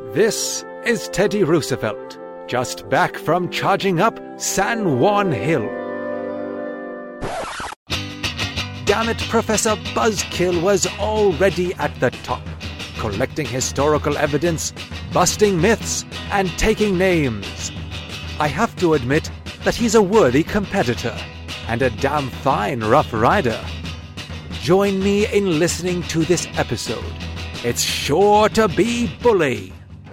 This is Teddy Roosevelt, just back from charging up San Juan Hill. Damn it, Professor Buzzkill was already at the top, collecting historical evidence, busting myths, and taking names. I have to admit that he's a worthy competitor, and a damn fine Rough Rider. Join me in listening to this episode. It's sure to be bully.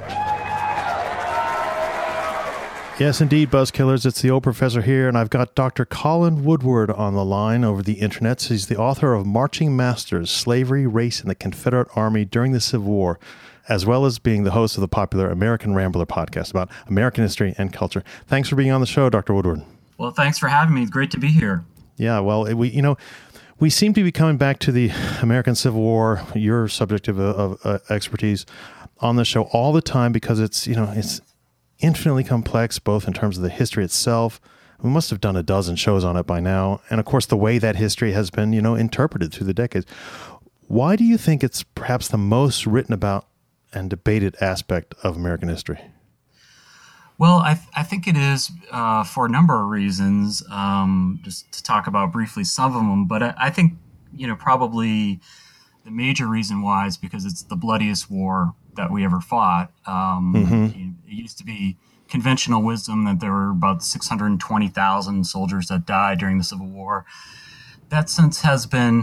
Yes, indeed, Buzzkillers. It's the old professor here, and I've got Dr. Colin Woodward on the line over the internet. He's the author of Marching Masters, Slavery, Race, and the Confederate Army During the Civil War, as well as being the host of the popular American Rambler podcast about American history and culture. Thanks for being on the show, Dr. Woodward. Well, thanks for having me. It's great to be here. Yeah, well, we seem to be coming back to the American Civil War, your subject of expertise, on the show all the time because it's infinitely complex, both in terms of the history itself. We must have done a dozen shows on it by now. And of course, the way that history has been, interpreted through the decades. Why do you think it's perhaps the most written about and debated aspect of American history? Well, I think it is for a number of reasons, just to talk about briefly some of them. But I think, probably the major reason why is because it's the bloodiest war that we ever fought. It used to be conventional wisdom that there were about 620,000 soldiers that died during the Civil War. That since has been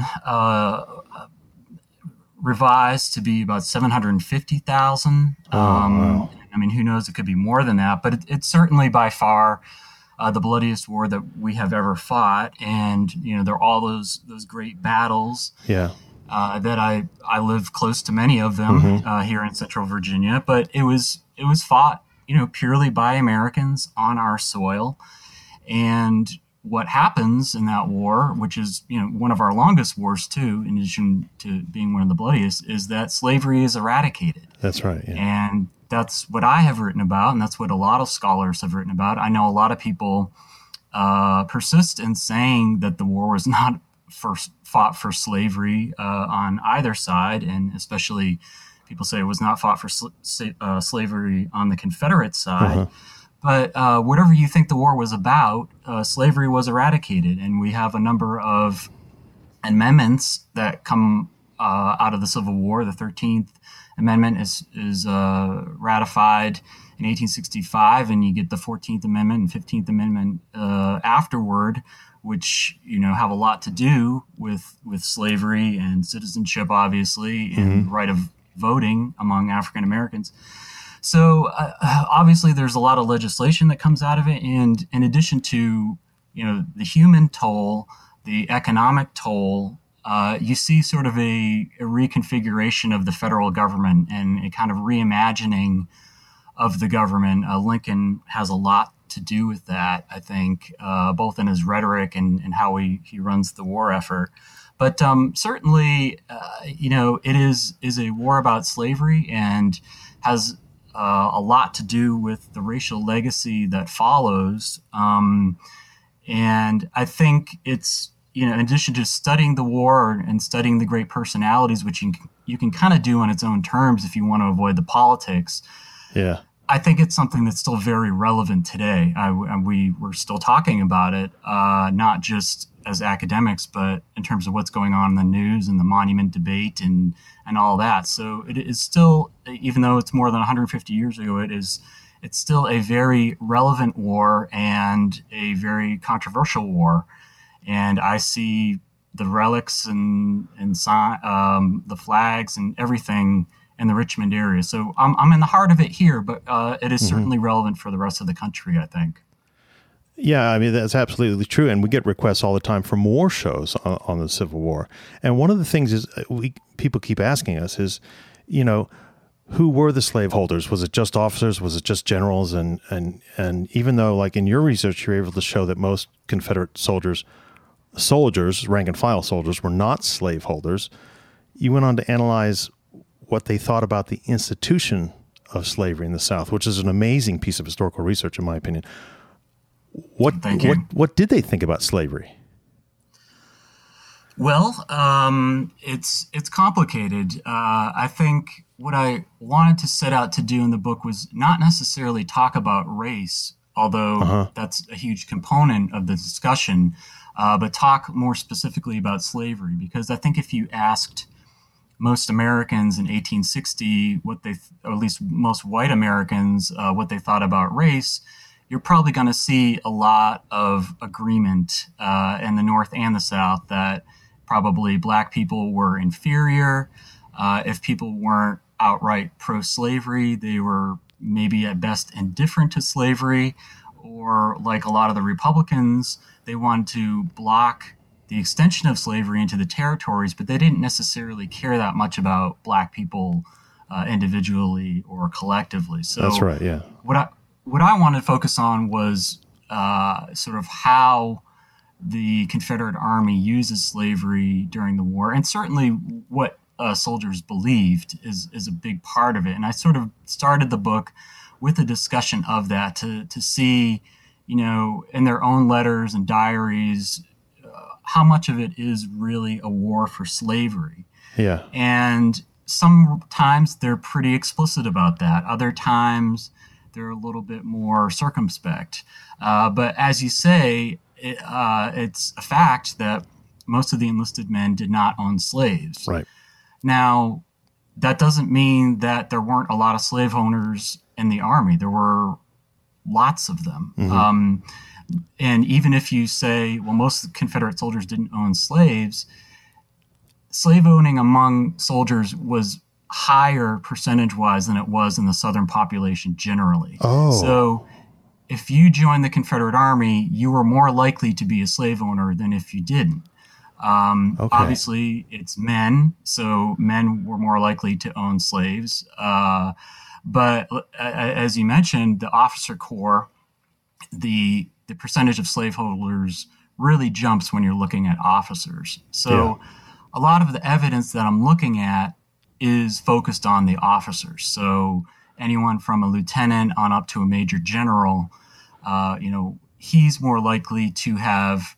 revised to be about 750,000. Wow. I mean, who knows? It could be more than that, but it's certainly by far the bloodiest war that we have ever fought. And, there are all those great battles. Yeah. That I live close to many of them here in Central Virginia, but it was fought, purely by Americans on our soil. And what happens in that war, which is, one of our longest wars too, in addition to being one of the bloodiest, is that slavery is eradicated. That's right. Yeah. And that's what I have written about, and that's what a lot of scholars have written about. I know a lot of people persist in saying that the war was not fought for slavery on either side, and especially people say it was not fought for slavery on the Confederate side. But whatever you think the war was about, slavery was eradicated, and we have a number of amendments that come out of the Civil War. The 13th Amendment is ratified in 1865, and you get the 14th Amendment and 15th Amendment afterward, which have a lot to do with slavery and citizenship, obviously, and the right of voting among African Americans. So obviously, there's a lot of legislation that comes out of it, and in addition to the human toll, the economic toll, you see sort of a reconfiguration of the federal government and a kind of reimagining of the government. Lincoln has a lot to do with that, I think, both in his rhetoric and how he runs the war effort. But certainly, it is a war about slavery and has a lot to do with the racial legacy that follows. And I think it's, in addition to studying the war and studying the great personalities, which you can kind of do on its own terms if you want to avoid the politics. Yeah. I think it's something that's still very relevant today. We're still talking about it, not just as academics, but in terms of what's going on in the news and the monument debate and all that. So it is still, even though it's more than 150 years ago, it's still a very relevant war and a very controversial war. And I see the relics and the flags and everything in the Richmond area. So I'm in the heart of it here, but it is certainly relevant for the rest of the country, I think. Yeah, I mean, that's absolutely true. And we get requests all the time for more shows on the Civil War. And one of the things is people keep asking us is, who were the slaveholders? Was it just officers? Was it just generals? And even though, like in your research, you're able to show that most Confederate soldiers, rank and file soldiers, were not slaveholders, you went on to analyze what they thought about the institution of slavery in the South, which is an amazing piece of historical research, in my opinion. What did they think about slavery? Well, it's complicated. I think what I wanted to set out to do in the book was not necessarily talk about race, although that's a huge component of the discussion, but talk more specifically about slavery. Because I think if you asked most Americans in 1860 or at least most white Americans, what they thought about race, you're probably going to see a lot of agreement in the North and the South that probably black people were inferior. If people weren't outright pro-slavery, they were maybe at best indifferent to slavery, or like a lot of the Republicans, they wanted to block the extension of slavery into the territories, but they didn't necessarily care that much about black people individually or collectively. So That's right, yeah. What I wanted to focus on was sort of how the Confederate Army uses slavery during the war, and certainly what soldiers believed is a big part of it. And I sort of started the book with a discussion of that to see, in their own letters and diaries, how much of it is really a war for slavery. Yeah. And sometimes they're pretty explicit about that. Other times they're a little bit more circumspect. But as you say, it's a fact that most of the enlisted men did not own slaves. Right. Now, that doesn't mean that there weren't a lot of slave owners in the Army. There were lots of them. And even if you say, well, most Confederate soldiers didn't own slaves, slave owning among soldiers was higher percentage-wise than it was in the Southern population generally. Oh. So if you joined the Confederate Army, you were more likely to be a slave owner than if you didn't. Obviously, it's men, so men were more likely to own slaves. But as you mentioned, the officer corps, the percentage of slaveholders really jumps when you're looking at officers. So a lot of the evidence that I'm looking at is focused on the officers. So anyone from a lieutenant on up to a major general, he's more likely to have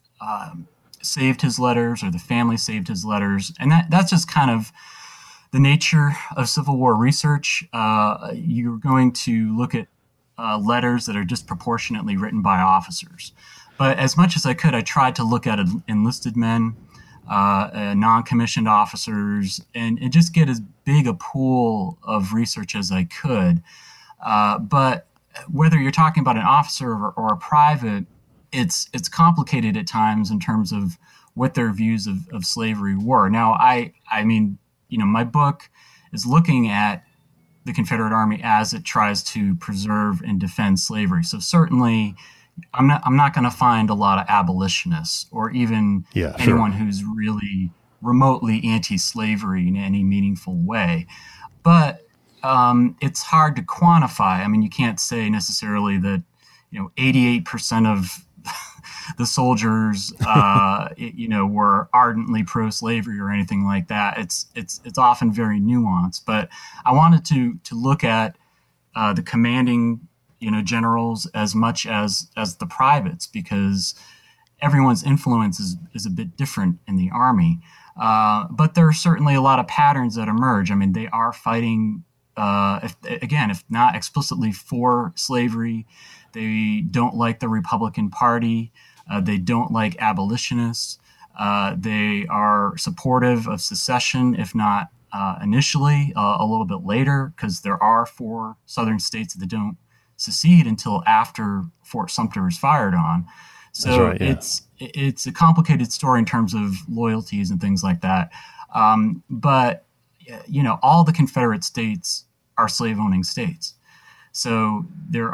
saved his letters, or the family saved his letters. And that's just kind of the nature of Civil War research. You're going to look at letters that are disproportionately written by officers. But as much as I could, I tried to look at enlisted men, non-commissioned officers, and just get as big a pool of research as I could. But whether you're talking about an officer or a private, it's complicated at times in terms of what their views of slavery were. Now, I mean, my book is looking at the Confederate Army as it tries to preserve and defend slavery. So certainly, I'm not going to find a lot of abolitionists or even anyone who's really remotely anti-slavery in any meaningful way. But it's hard to quantify. I mean, you can't say necessarily that 88% of the soldiers were ardently pro-slavery or anything like that. It's often very nuanced. But I wanted to look at the commanding generals as much as the privates, because everyone's influence is a bit different in the Army. But there are certainly a lot of patterns that emerge. I mean, they are fighting, if not explicitly for slavery, they don't like the Republican Party. They don't like abolitionists. They are supportive of secession, if not initially, a little bit later, because there are 4 Southern states that don't secede until after Fort Sumter is fired on. So it's a complicated story in terms of loyalties and things like that. But all the Confederate states are slave-owning states. So the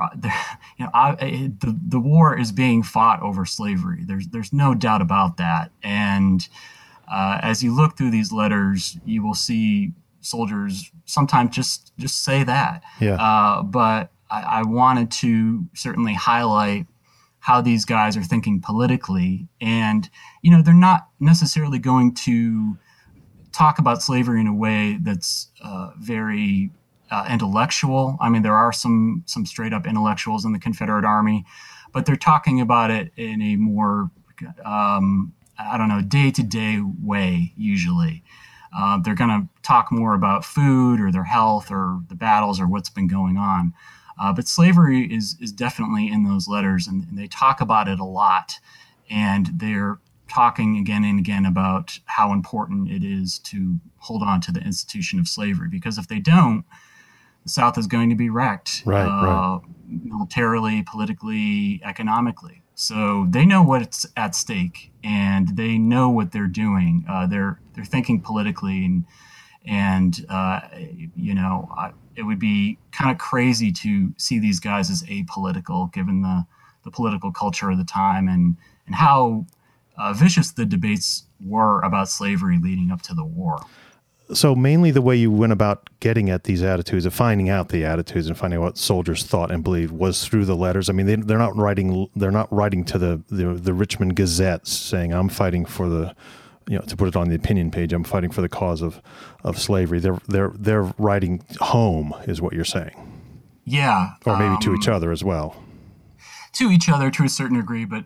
war is being fought over slavery. There's no doubt about that. And as you look through these letters, you will see soldiers sometimes just say that. But I wanted to certainly highlight how these guys are thinking politically. And, they're not necessarily going to talk about slavery in a way that's very intellectual. I mean, there are some straight up intellectuals in the Confederate Army, but they're talking about it in a more I don't know, day-to-day way, usually. They're going to talk more about food or their health or the battles or what's been going on. But slavery is definitely in those letters, and they talk about it a lot. And they're talking again and again about how important it is to hold on to the institution of slavery, because if they don't, the South is going to be wrecked, right. Militarily, politically, economically. So they know what's at stake, and they know what they're doing. They're thinking politically, and it would be kind of crazy to see these guys as apolitical, given the political culture of the time and how vicious the debates were about slavery leading up to the war. So mainly the way you went about getting at these attitudes, of finding out the attitudes and finding out what soldiers thought and believed, was through the letters. I mean, they're not writing to the Richmond Gazette saying, I'm fighting for the, to put it on the opinion page, I'm fighting for the cause of slavery. They're writing home, is what you're saying. Yeah. Or maybe to each other as well. To each other to a certain degree, but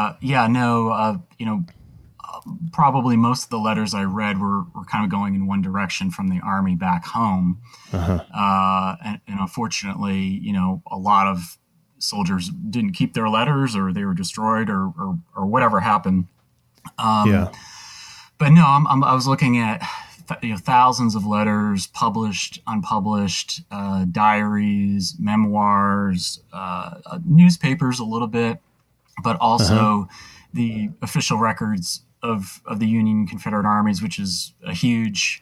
probably most of the letters I read were kind of going in one direction from the Army back home. And unfortunately, a lot of soldiers didn't keep their letters, or they were destroyed, or whatever happened. But no, I was looking at thousands of letters, published, unpublished, diaries, memoirs, newspapers a little bit, but also the official records of the Union and Confederate armies, which is a huge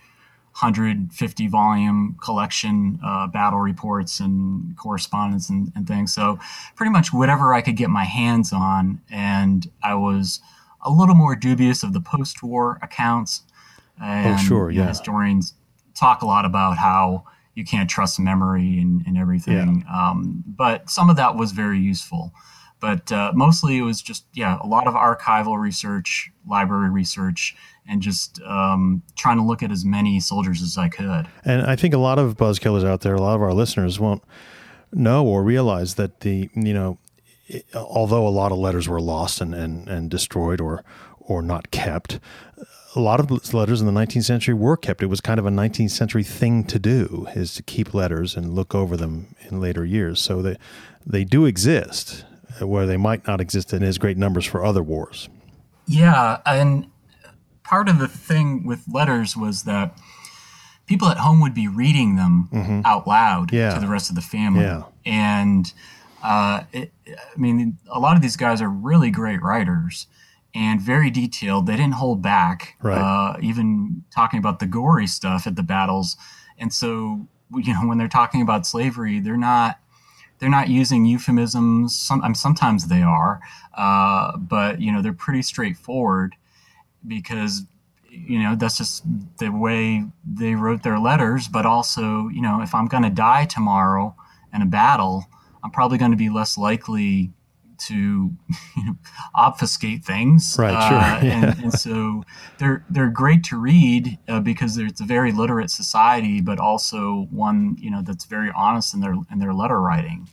150-volume collection, battle reports and correspondence and things. So pretty much whatever I could get my hands on. And I was a little more dubious of the post-war accounts. And, historians talk a lot about how you can't trust memory and everything. Yeah. But some of that was very useful. But mostly it was just, a lot of archival research, library research, and just trying to look at as many soldiers as I could. And I think a lot of buzzkillers out there, a lot of our listeners won't know or realize that although a lot of letters were lost and destroyed or not kept, a lot of letters in the 19th century were kept. It was kind of a 19th century thing to do, is to keep letters and look over them in later years. So they do exist, where they might not exist in as great numbers for other wars. Yeah, and part of the thing with letters was that people at home would be reading them out loud to the rest of the family. Yeah. And a lot of these guys are really great writers and very detailed. They didn't hold back, even talking about the gory stuff at the battles. And so, when they're talking about slavery, they're not using euphemisms. Sometimes they are, but they're pretty straightforward, because that's just the way they wrote their letters. But also, if I'm going to die tomorrow in a battle, I'm probably going to be less likely to obfuscate things. Right, sure. And so they're great to read because it's a very literate society, but also one that's very honest in their letter writing.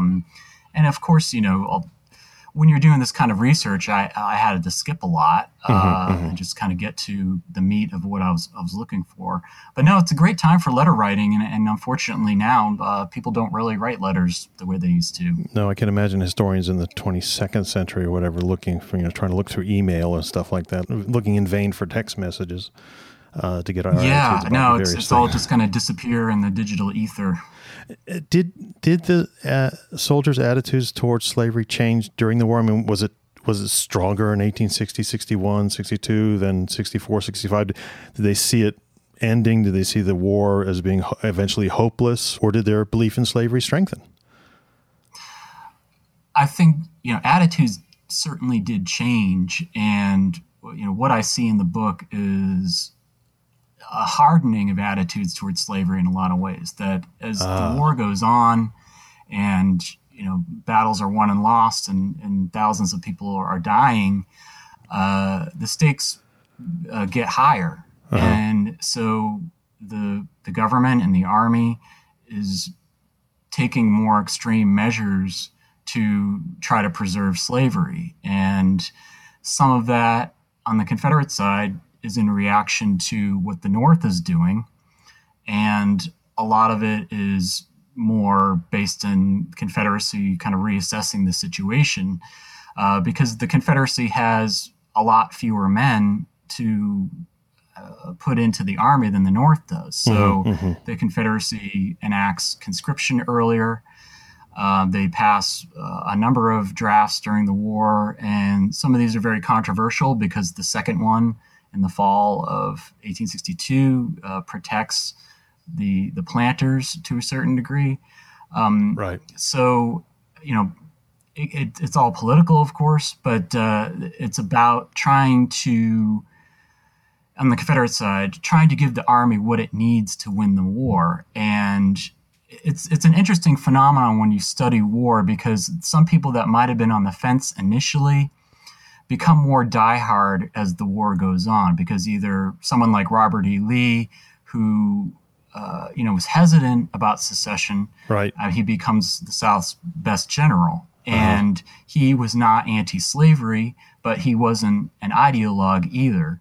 And of course, when you're doing this kind of research, I had to skip a lot and just kind of get to the meat of what I was looking for. But no, it's a great time for letter writing, and unfortunately now people don't really write letters the way they used to. No, I can imagine historians in the 22nd century or whatever looking for, trying to look through email and stuff like that, looking in vain for text messages to get our attitudes about various it's all just going to disappear in the digital ether. Did the soldiers' attitudes towards slavery change during the war? I mean, was it stronger in 1860, 61, 62 than 64, 65? Did they see it ending? Did they see the war as being eventually hopeless, or did their belief in slavery strengthen? I think attitudes certainly did change, and what I see in the book is a hardening of attitudes towards slavery in a lot of ways. That as the war goes on, and battles are won and lost, and thousands of people are dying, the stakes get higher, and so the government and the army is taking more extreme measures to try to preserve slavery, and some of that on the Confederate side is in reaction to what the North is doing. And a lot of it is more based in Confederacy kind of reassessing the situation, because the Confederacy has a lot fewer men to put into the army than the North does. So the Confederacy enacts conscription earlier. They pass a number of drafts during the war, and some of these are very controversial because the second one in the fall of 1862 protects the planters to a certain degree. Right. So, it's all political, of course, but it's about trying to, on the Confederate side, trying to give the Army what it needs to win the war. And it's an interesting phenomenon when you study war, because some people that might have been on the fence initially become more diehard as the war goes on, because either someone like Robert E. Lee, who was hesitant about secession, right, he becomes the South's best general. And he was not anti-slavery, but he wasn't an ideologue either.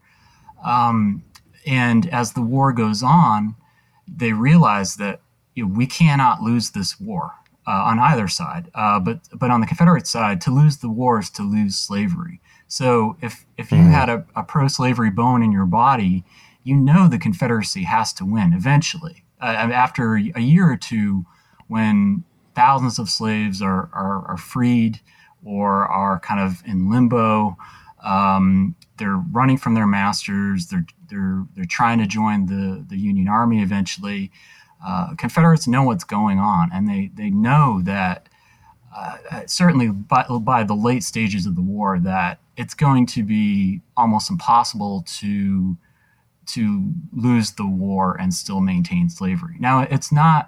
And as the war goes on, they realize that we cannot lose this war on either side. But on the Confederate side, to lose the war is to lose slavery. So if you had a pro-slavery bone in your body, the Confederacy has to win eventually. After a year or two, when thousands of slaves are freed or are kind of in limbo, they're running from their masters. They're trying to join the Union Army eventually. Confederates know what's going on, and they know that certainly by the late stages of the war that it's going to be almost impossible to lose the war and still maintain slavery. Now, it's not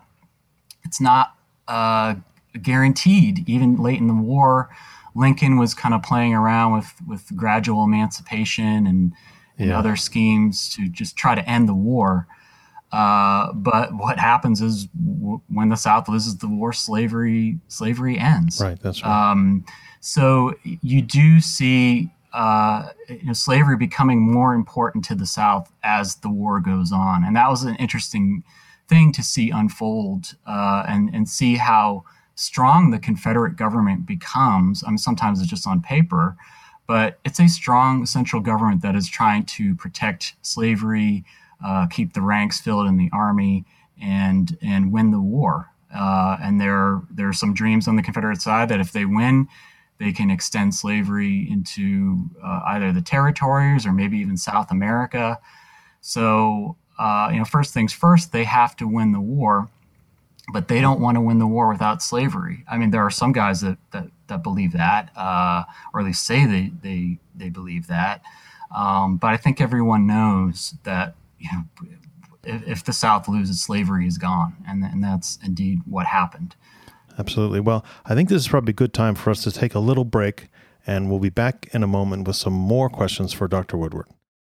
guaranteed. Even late in the war, Lincoln was kind of playing around with gradual emancipation and other schemes to just try to end the war. But what happens is when the South loses the war, slavery ends. Right, that's right. So you do see slavery becoming more important to the South as the war goes on. And that was an interesting thing to see unfold and see how strong the Confederate government becomes. I mean, sometimes it's just on paper, but it's a strong central government that is trying to protect slavery, keep the ranks filled in the army, and win the war. And there are some dreams on the Confederate side that if they win, they can extend slavery into either the territories or maybe even South America. So, first things first, they have to win the war, but they don't want to win the war without slavery. I mean, there are some guys that believe that, or at least say they believe that. But I think everyone knows that if the South loses, slavery is gone, and that's indeed what happened. Absolutely. Well, I think this is probably a good time for us to take a little break, and we'll be back in a moment with some more questions for Dr. Woodward.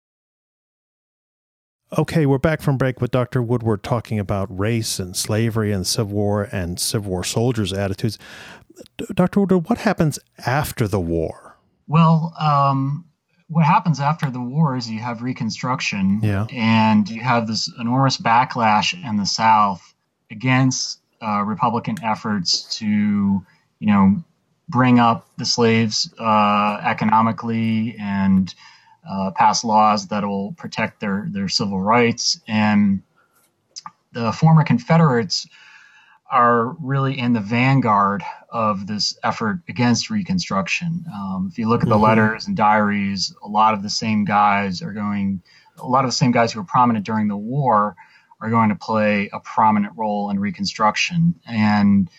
Okay, we're back from break with Dr. Woodward talking about race and slavery and Civil War and Civil War soldiers' attitudes. Dr. Woodward, what happens after the war? Well, what happens after the war is you have Reconstruction, and you have this enormous backlash in the South against Republican efforts to, bring up the slaves economically and pass laws that will protect their civil rights. And the former Confederates are really in the vanguard of this effort against Reconstruction. If you look at the letters and diaries, a lot of the same guys who were prominent during the war are going to play a prominent role in Reconstruction. And,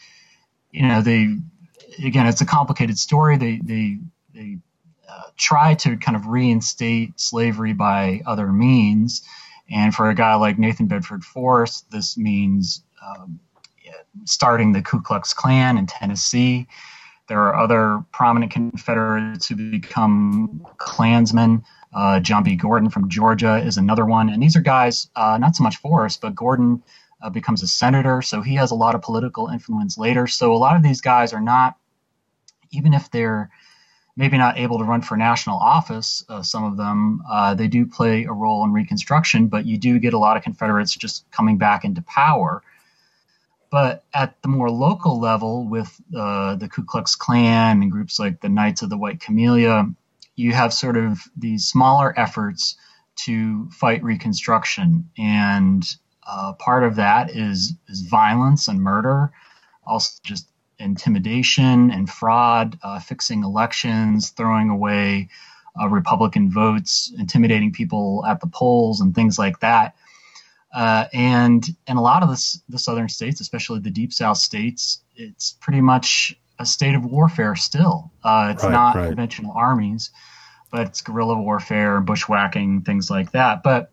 it's a complicated story. They try to kind of reinstate slavery by other means. And for a guy like Nathan Bedford Forrest, this means starting the Ku Klux Klan in Tennessee. There are other prominent Confederates who become Klansmen. John B. Gordon from Georgia is another one. And these are guys, not so much Forrest, but Gordon becomes a senator. So he has a lot of political influence later. So a lot of these guys are not, even if they're maybe not able to run for national office, some of them, they do play a role in Reconstruction, but you do get a lot of Confederates just coming back into power. But at the more local level, with the Ku Klux Klan and groups like the Knights of the White Camellia, you have sort of these smaller efforts to fight Reconstruction. And part of that is violence and murder, also just intimidation and fraud, fixing elections, throwing away Republican votes, intimidating people at the polls, and things like that. And in a lot of the southern states, especially the Deep South states, it's pretty much a state of warfare still. It's not conventional armies, but it's guerrilla warfare, bushwhacking, things like that. But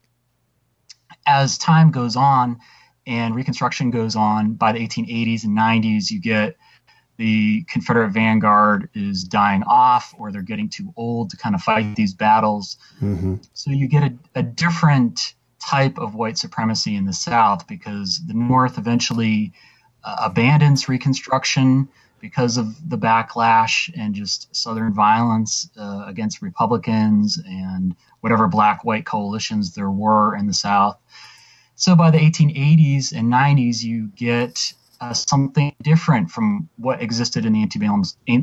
as time goes on and Reconstruction goes on, by the 1880s and 90s, you get the Confederate vanguard is dying off, or they're getting too old to kind of fight these battles. Mm-hmm. So you get a different type of white supremacy in the South, because the North eventually abandons Reconstruction because of the backlash and just Southern violence against Republicans and whatever black-white coalitions there were in the South. So by the 1880s and 90s, you get something different from what existed in the antebellum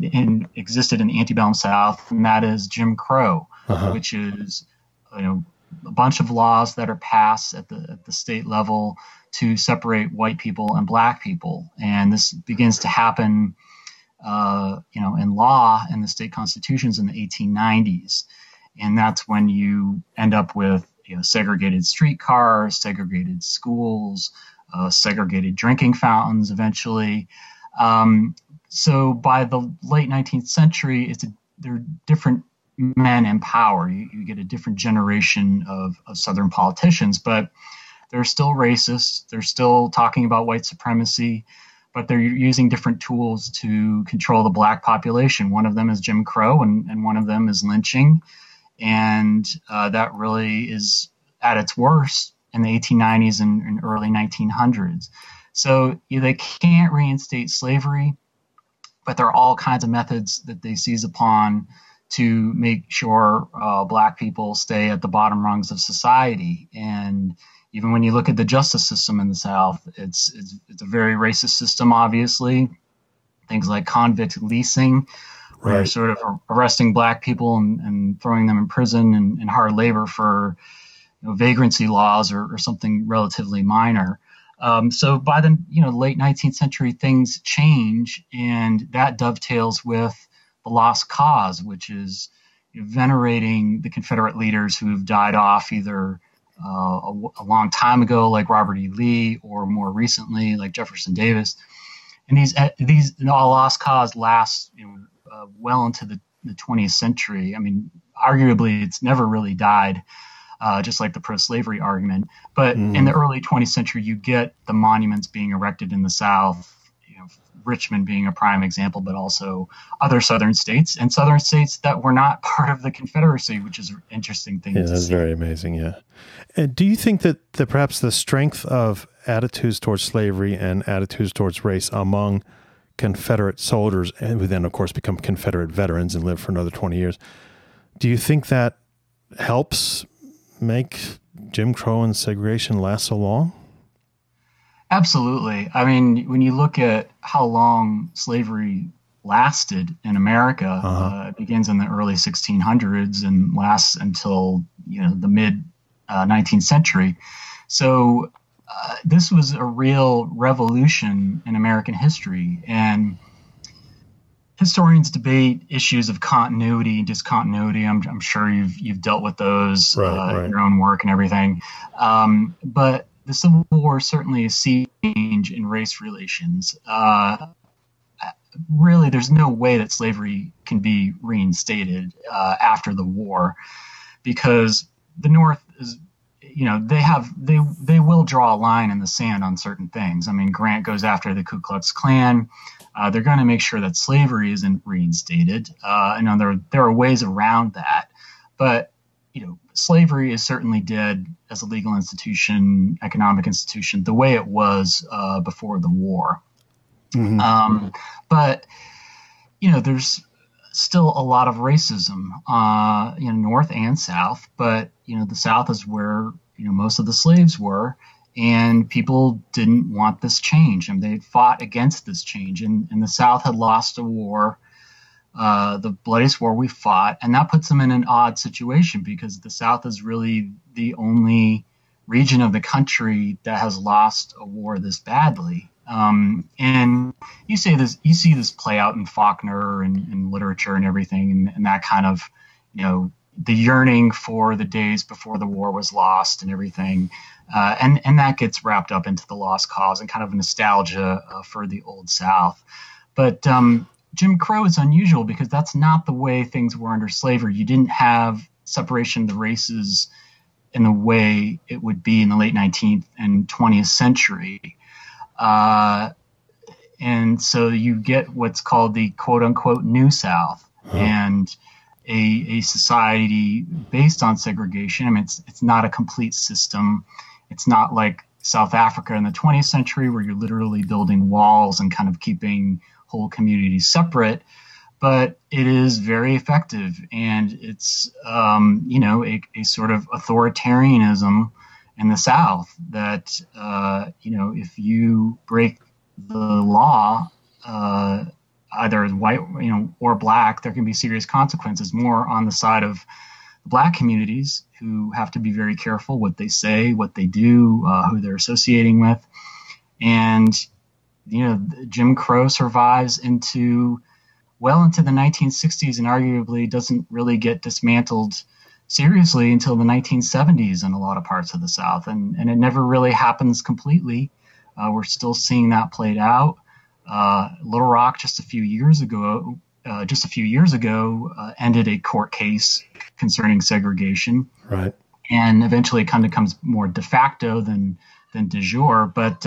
South, and that is Jim Crow, which is a bunch of laws that are passed at the state level to separate white people and black people. And this begins to happen, in law and the state constitutions in the 1890s. And that's when you end up with segregated streetcars, segregated schools, segregated drinking fountains eventually. So by the late 19th century, there are different men in power. You get a different generation of Southern politicians, but they're still racist. They're still talking about white supremacy, but they're using different tools to control the black population. One of them is Jim Crow, and one of them is lynching. And that really is at its worst in the 1890s and early 1900s. So they can't reinstate slavery, but there are all kinds of methods that they seize upon to make sure black people stay at the bottom rungs of society. And even when you look at the justice system in the South, it's a very racist system, obviously. Things like convict leasing, where you're sort of arresting black people and throwing them in prison and hard labor for vagrancy laws or something relatively minor. So by the late 19th century, things change, and that dovetails with the Lost Cause, which is venerating the Confederate leaders who have died off either a long time ago, like Robert E. Lee, or more recently, like Jefferson Davis. And these Lost Cause lasts well into the 20th century. I mean, arguably, it's never really died. Just like the pro-slavery argument. But in the early 20th century, you get the monuments being erected in the South, Richmond being a prime example, but also other Southern states and Southern states that were not part of the Confederacy, which is an interesting thing to see. That's very amazing, yeah. And do you think that perhaps the strength of attitudes towards slavery and attitudes towards race among Confederate soldiers, and who then, of course, become Confederate veterans and live for another 20 years, do you think that helps make Jim Crow and segregation last so long? Absolutely. I mean, when you look at how long slavery lasted in America, it begins in the early 1600s and lasts until the mid 19th century. So this was a real revolution in American history, and historians debate issues of continuity and discontinuity. I'm sure you've dealt with those in your own work and everything. But the Civil War is certainly a sea change in race relations. Really, there's no way that slavery can be reinstated after the war, because the North is, they will draw a line in the sand on certain things. I mean, Grant goes after the Ku Klux Klan. They're going to make sure that slavery isn't reinstated. There are ways around that, but slavery is certainly dead as a legal institution, economic institution, the way it was before the war. But there's still a lot of racism, North and South. But the South is where most of the slaves were, and people didn't want this change, and they fought against this change. And the South had lost a war, the bloodiest war we fought, and that puts them in an odd situation because the South is really the only region of the country that has lost a war this badly. And you see this play out in Faulkner and literature and everything, and that kind of, the yearning for the days before the war was lost and everything. And that gets wrapped up into the lost cause and kind of nostalgia for the old South. But Jim Crow is unusual because that's not the way things were under slavery. You didn't have separation of the races in the way it would be in the late 19th and 20th century. And so you get what's called the quote unquote New South, and a society based on segregation. I mean, it's not a complete system. It's not like South Africa in the 20th century where you're literally building walls and kind of keeping whole communities separate, but it is very effective. And it's, a sort of authoritarianism in the South that, if you break the law, either as white, or black, there can be serious consequences, more on the side of Black communities who have to be very careful what they say, what they do, who they're associating with. And, Jim Crow survives into the 1960s and arguably doesn't really get dismantled seriously until the 1970s in a lot of parts of the South. And it never really happens completely. We're still seeing that played out. Little Rock just a few years ago ended a court case concerning segregation. Right. And eventually it kind of becomes more de facto than de jure. But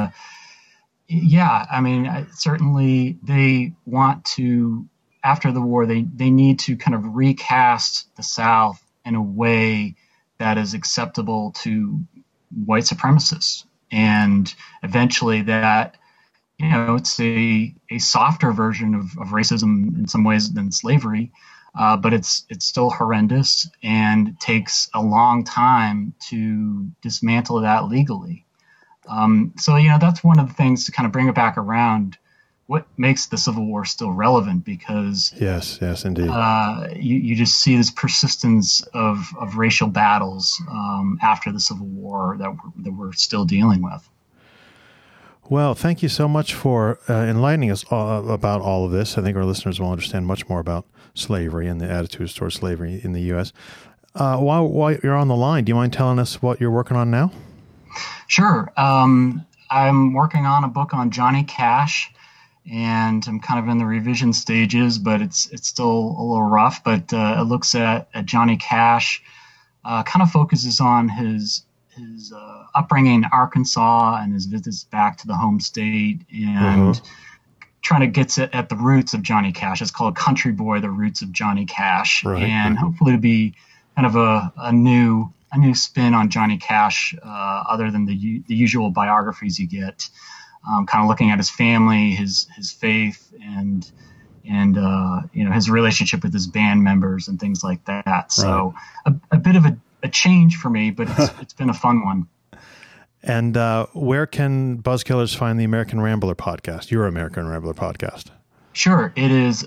certainly they want to, after the war, they need to kind of recast the South in a way that is acceptable to white supremacists. And eventually that, it's a softer version of racism in some ways than slavery, but it's still horrendous and takes a long time to dismantle that legally. That's one of the things to kind of bring it back around. What makes the Civil War still relevant? Because yes, indeed. You just see this persistence of racial battles after the Civil War that we're still dealing with. Well, thank you so much for enlightening us about all of this. I think our listeners will understand much more about slavery and the attitudes towards slavery in the U.S. While you're on the line, do you mind telling us what you're working on now? Sure. I'm working on a book on Johnny Cash, and I'm kind of in the revision stages, but it's still a little rough. But it looks at Johnny Cash, kind of focuses on his upbringing in Arkansas and his visits back to the home state, and trying to get at the roots of Johnny Cash. It's called Country Boy: The Roots of Johnny Cash, and hopefully to be kind of a new spin on Johnny Cash, other than the usual biographies you get. Kind of looking at his family, his faith, and his relationship with his band members and things like that. So a bit of a change for me, but it's been a fun one. And where can Buzzkillers find the American Rambler podcast, your American Rambler podcast? Sure. It is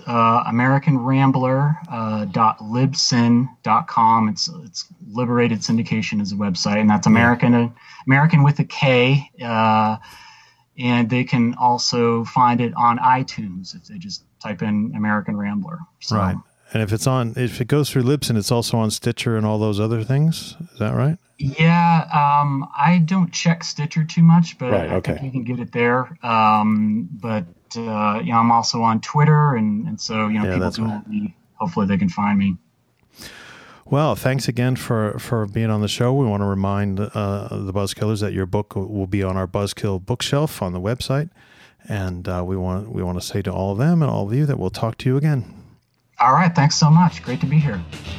AmericanRambler.libsyn.com. It's Liberated Syndication is a website, and that's American with a K. And they can also find it on iTunes if they just type in American Rambler. So, right. And if it goes through Libsyn, it's also on Stitcher and all those other things. Is that right? Yeah. I don't check Stitcher too much, but I think you can get it there. But I'm also on Twitter, and so people Google me. Hopefully, they can find me. Well, thanks again for being on the show. We want to remind the Buzzkillers that your book will be on our Buzzkill bookshelf on the website, and we want to say to all of them and all of you that we'll talk to you again. All right, thanks so much. Great to be here.